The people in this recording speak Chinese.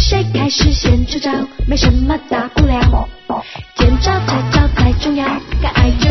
谁开始先出招，没什么大不了。见招拆招太重要，敢爱就